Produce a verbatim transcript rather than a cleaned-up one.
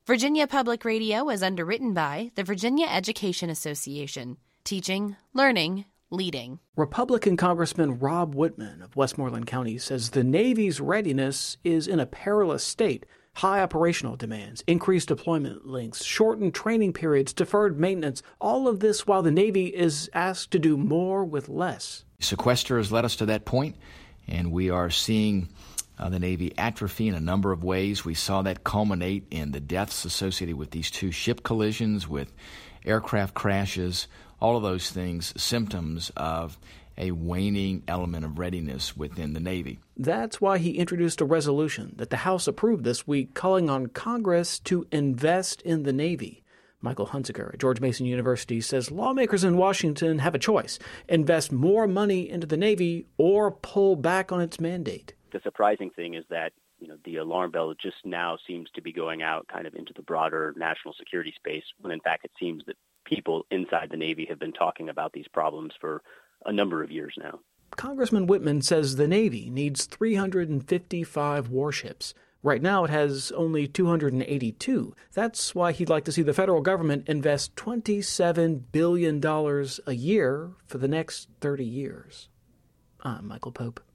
Virginia Public Radio is underwritten by the Virginia Education Association, teaching, learning, leading. Republican Congressman Rob Whitman of Westmoreland County says the Navy's readiness is in a perilous state. High operational demands, increased deployment lengths, shortened training periods, deferred maintenance, all of this while the Navy is asked to do more with less. Sequester has led us to that point, and we are seeing uh, the Navy atrophy in a number of ways. We saw that culminate in the deaths associated with these two ship collisions, with aircraft crashes, all of those things, symptoms of a waning element of readiness within the Navy. That's why he introduced a resolution that the House approved this week calling on Congress to invest in the Navy. Michael Hunziker at George Mason University says lawmakers in Washington have a choice: invest more money into the Navy or pull back on its mandate. The surprising thing is that, you know, the alarm bell just now seems to be going out kind of into the broader national security space, when in fact it seems that people inside the Navy have been talking about these problems for a number of years now. Congressman Whitman says the Navy needs three hundred fifty-five warships. Right now it has only two hundred eighty-two. That's why he'd like to see the federal government invest twenty-seven billion dollars a year for the next thirty years. I'm Michael Pope.